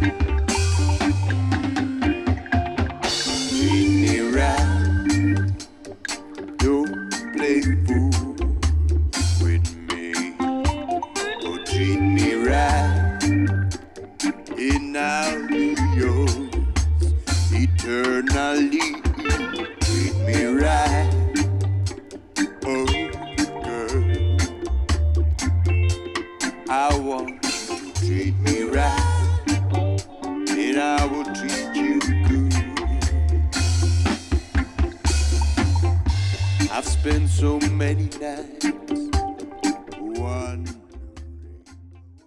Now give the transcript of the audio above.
Treat me right, don't play fool with me. Oh, treat me right, and I'll be yours eternally. Treat me right, oh girl, I want you to treat me right, and I will treat you good. I've spent so many nights